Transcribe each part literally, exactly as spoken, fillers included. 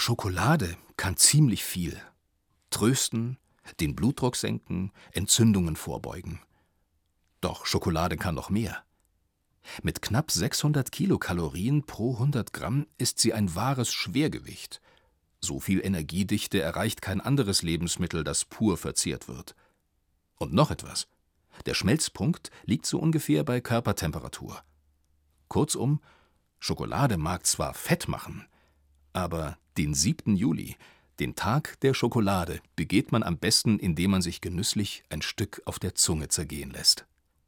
Schokolade kann ziemlich viel. Trösten, den Blutdruck senken, Entzündungen vorbeugen. Doch Schokolade kann noch mehr. Mit knapp sechshundert Kilokalorien pro hundert Gramm ist sie ein wahres Schwergewicht. So viel Energiedichte erreicht kein anderes Lebensmittel, das pur verzehrt wird. Und noch etwas: Der Schmelzpunkt liegt so ungefähr bei Körpertemperatur. Kurzum, Schokolade mag zwar fett machen, aber den siebten Juli, den Tag der Schokolade, begeht man am besten, indem man sich genüsslich ein Stück auf der Zunge zergehen lässt.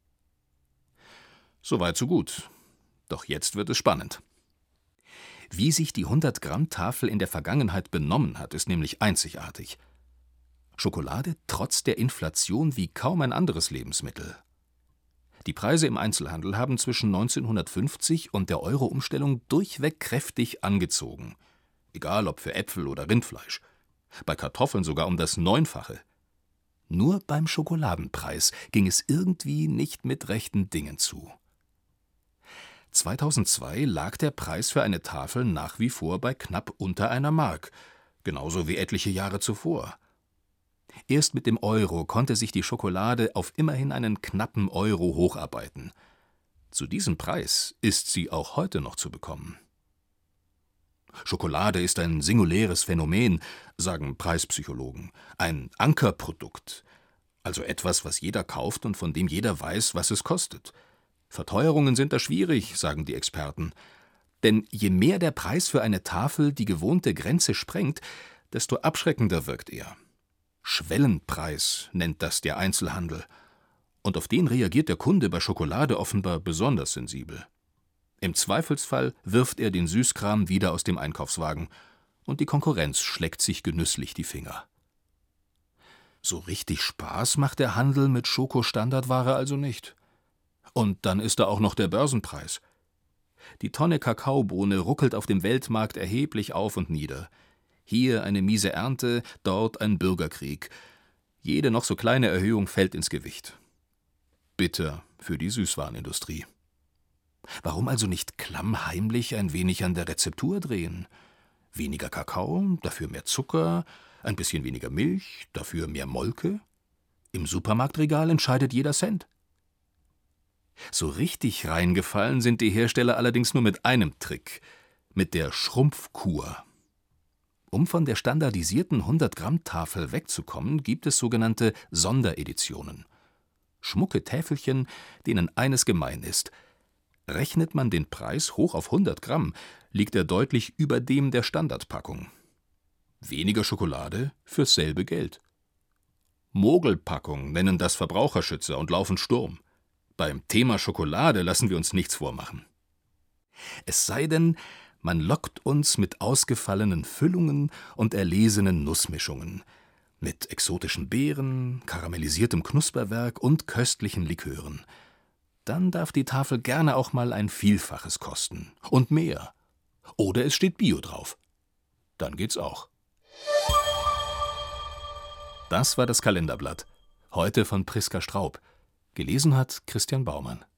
Soweit so gut. Doch jetzt wird es spannend. Wie sich die hundert-Gramm-Tafel in der Vergangenheit benommen hat, ist nämlich einzigartig. Schokolade trotzt der Inflation wie kaum ein anderes Lebensmittel. Die Preise im Einzelhandel haben zwischen neunzehnhundertfünfzig und der Euro-Umstellung durchweg kräftig angezogen. Egal ob für Äpfel oder Rindfleisch. Bei Kartoffeln sogar um das Neunfache. Nur beim Schokoladenpreis ging es irgendwie nicht mit rechten Dingen zu. zweitausendzwei lag der Preis für eine Tafel nach wie vor bei knapp unter einer Mark, genauso wie etliche Jahre zuvor. Erst mit dem Euro konnte sich die Schokolade auf immerhin einen knappen Euro hocharbeiten. Zu diesem Preis ist sie auch heute noch zu bekommen. Schokolade ist ein singuläres Phänomen, sagen Preispsychologen, ein Ankerprodukt, also etwas, was jeder kauft und von dem jeder weiß, was es kostet. Verteuerungen sind da schwierig, sagen die Experten. Denn je mehr der Preis für eine Tafel die gewohnte Grenze sprengt, desto abschreckender wirkt er. Schwellenpreis nennt das der Einzelhandel. Und auf den reagiert der Kunde bei Schokolade offenbar besonders sensibel. Im Zweifelsfall wirft er den Süßkram wieder aus dem Einkaufswagen und die Konkurrenz schleckt sich genüsslich die Finger. So richtig Spaß macht der Handel mit Schokostandardware also nicht. Und dann ist da auch noch der Börsenpreis. Die Tonne Kakaobohne ruckelt auf dem Weltmarkt erheblich auf und nieder. Hier eine miese Ernte, dort ein Bürgerkrieg. Jede noch so kleine Erhöhung fällt ins Gewicht. Bitter für die Süßwarenindustrie. Warum also nicht klammheimlich ein wenig an der Rezeptur drehen? Weniger Kakao, dafür mehr Zucker, ein bisschen weniger Milch, dafür mehr Molke? Im Supermarktregal entscheidet jeder Cent. So richtig reingefallen sind die Hersteller allerdings nur mit einem Trick, mit der Schrumpfkur. Um von der standardisierten hundert-Gramm-Tafel wegzukommen, gibt es sogenannte Sondereditionen. Schmucke Täfelchen, denen eines gemein ist: Rechnet man den Preis hoch auf hundert Gramm, liegt er deutlich über dem der Standardpackung. Weniger Schokolade fürs selbe Geld. Mogelpackung nennen das Verbraucherschützer und laufen Sturm. Beim Thema Schokolade lassen wir uns nichts vormachen. Es sei denn, man lockt uns mit ausgefallenen Füllungen und erlesenen Nussmischungen, mit exotischen Beeren, karamellisiertem Knusperwerk und köstlichen Likören. Dann darf die Tafel gerne auch mal ein Vielfaches kosten und mehr. Oder es steht Bio drauf. Dann geht's auch. Das war das Kalenderblatt. Heute von Priska Straub. Gelesen hat Christian Baumann.